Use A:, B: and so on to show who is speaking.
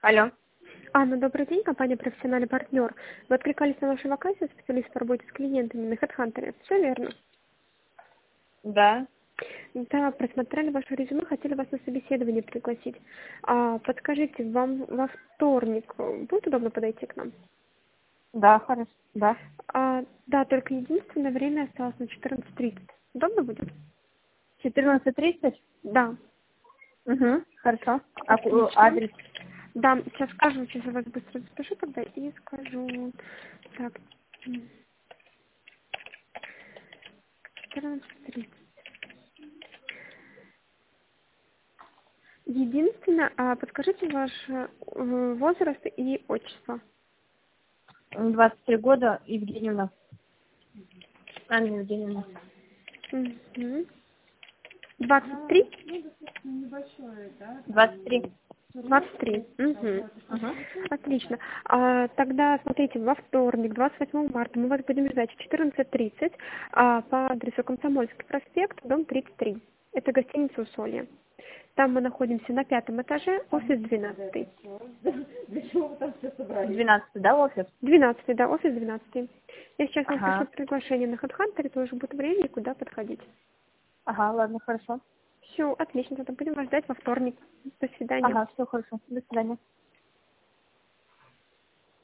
A: Алло.
B: Анна, добрый день, компания «Профессиональный партнер». Вы откликались на вашу вакансию специалист по работе с клиентами на HeadHunter. Все верно?
A: Да.
B: Да, просмотрели ваше резюме, хотели вас на собеседование пригласить. Подскажите, вам во вторник будет удобно подойти к нам?
A: Да, хорошо. Да.
B: Да, только единственное время осталось на 14:30. Удобно будет?
A: 14:30?
B: Да.
A: Угу. Хорошо.
B: Отлично.
A: Адрес?
B: Да, сейчас скажу, сейчас я вас быстро запишу тогда и скажу. Так, 14:30. Единственное, подскажите ваш возраст и отчество.
A: 23 года, Евгеньевна. Анна Евгеньевна.
B: Угу. 23?
A: 23.
B: 23. Угу.
A: Угу.
B: Отлично. Тогда, смотрите, во вторник, 28 марта, мы вас будем ждать в 14:30 по адресу Комсомольский проспект, дом 33. Это гостиница «Усолье». Там мы находимся на 5-м этаже, офис 12.
A: 12, да, офис?
B: 12, да, офис 12. Я сейчас вам пришлю
A: Ага.
B: приглашение на HeadHunter, тоже будет время, куда подходить.
A: Ага, ладно, хорошо.
B: Все, отлично, тогда будем вас ждать во вторник. До свидания.
A: Ага, все хорошо. До свидания.